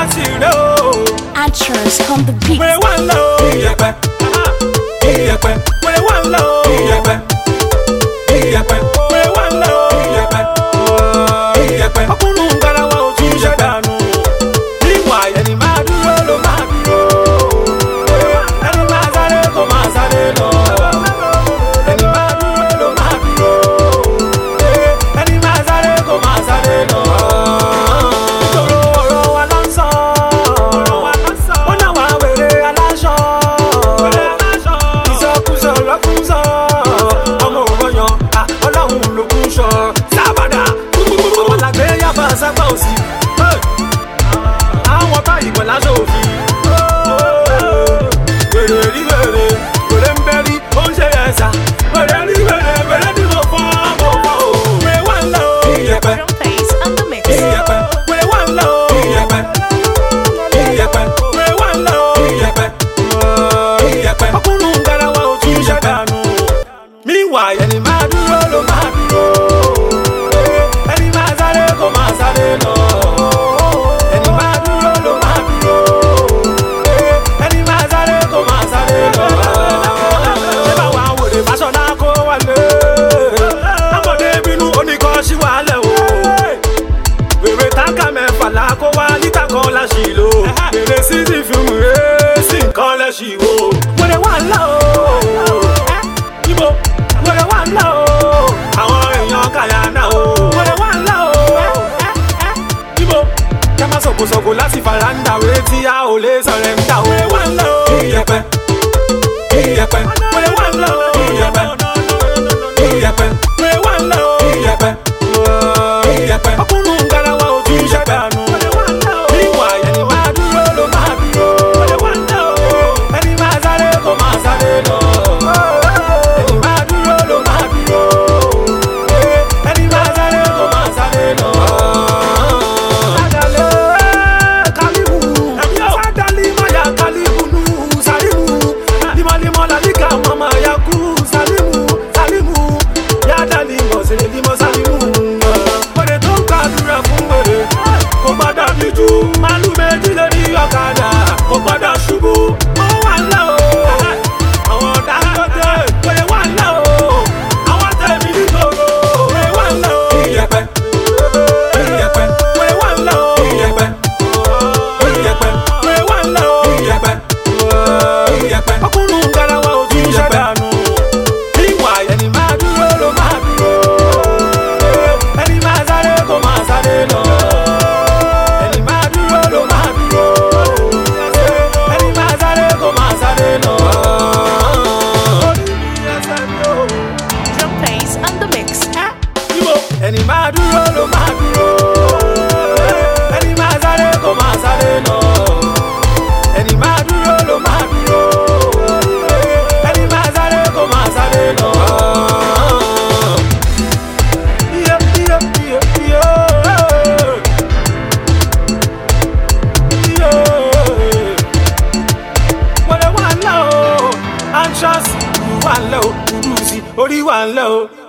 Actress on the beat. Where one low, where one low, where one low. Ọkùnrin ngarawa ojú ṣe dànù. Níwà ẹni máa dúró ló máa dúró. Ẹni máa sáré kó máa sáré lọ. Ẹni máa dúró ló máa dúró. Ẹni máa sáré kó máa sáré lọ. Nítorí ọ̀rọ̀ wa ló ń sọ. Wọ́n náà wá wèrè aláṣọ. Ìsọkúsọ lọ́kùnsọ. Ọmọ òwòyàn ọlọ́run ló kún ṣọ. Sábàdà ọmọ làgbé yàbá sápá òsì. Àwọn tá ìgbọ̀n láṣọ òfin. Wèrè rí wèrè, wèrè ń bẹ́rí, ó ń ṣe ẹ̀sà. Wèrè rí wèrè, wèrè ní mo fọ́ mo fọ́ o. Wèrè wà ń lọ ìyẹ̀pẹ̀. Ìyẹ̀pẹ̀. Wèrè wà ń lọ ìyẹ̀pẹ̀. Ìyẹ̀pẹ̀. Wèrè wà ń lọ ìyẹ̀pẹ̀. Ìyẹ̀pẹ̀. Ọkùnrin ngarawa ojú ṣe dànù. Míwà ẹni máa dúró ló máa dúró. Ẹni máa sáré kó máa sáré lọ. Ẹni máa dúró ló máa dúró. Ẹni máa sáré kó máa sáré lọ. Ṣé báwo àwọn òde fásọ̀nà kó wálé? Amọ̀dé bínú oníkan ṣí wàhálẹ̀ o. Bèrè táǹkà mẹ́fà la kó wá lítà kan láṣì lò. Bèrè sísì fíìmù rẹ̀ sí nǹkan lẹ́ṣì wò. Wèrè wà ńlá o. Ibo wèrè wà ńlá o. Àwọn èèyàn kàyà náà o. Wèrè wà ńlá o. Ibo ká má sọ̀kòsọ̀kò láti faranda wèrè tí a ò lè sọ̀rọ̀ ń dà o. Wèrè wà ńlá o. Ìyẹ̀pẹ̀. Ìyẹ̀pẹ̀. Wèrè wà ńlá o. Ìyẹ̀pẹ̀. Ìyẹ̀pẹ̀. Wèrè wà ńlá o. Ìyẹ̀pẹ̀. Ìyẹ̀pẹ̀. Ọkùnrin ngarawa ojú ṣe dànù. Níwà ẹni máa dúró ló máa dúró. Ẹni máa sáré kó máa sáré lọ. Ẹni máa dúró ló máa dúró. Ẹni máa sáré kó máa sáré lọ. Sádàlẹ̀ kálíwù. Sádàlì máa yà kálíwù nù sálímù. Límọ̀límọ̀ làlíkà mọ̀mọ́ ya kú sálímù. Sálímù yádàlì mọ̀ sílẹ̀ límọ̀ sálímù. Wèrè tó ń kàdúrà fún wèrè. Kò gbọ́dọ̀ díjú. Màálù méjì lórí ọ̀kadà. Kò gbọ́dọ̀ ṣubú. Ó wà ńlá o. Àwọn Dangote wèrè wà ńlá o. Àwọn tẹ̀mí nígboro wèrè wà ńlá o. Ìyẹ̀pẹ̀. Ìyẹ̀pẹ̀. Wèrè wà ńlá o. Ìyẹ̀pẹ̀. Ìyẹ̀pẹ̀. Wèrè wà ńlá o. Ìyẹ̀pẹ̀. Ìyẹ̀pẹ̀. Ọkùnrin ngarawa ojú ṣe dànù. Níwà ẹni máa dúró ló máa dúró. Ẹni máa sáré kó máa sáré lọ. Ẹni máa dúró ló máa dúró. Ẹni máa sáré kó máa sáré lọ. Drum plays on the mix. Ibo ẹni máa dúró ló máa dúró. Ẹni máa sáré kó máa sáré lọ. Ẹni máa dúró ló máa dúró. Ẹni máa sáré kó máa sáré lọ. Iyo iyo iyo iyo. Iyo. Wèrè wà ńlá o. Antrans wà ńlá o. Kùdùsì orí wà ńlá o.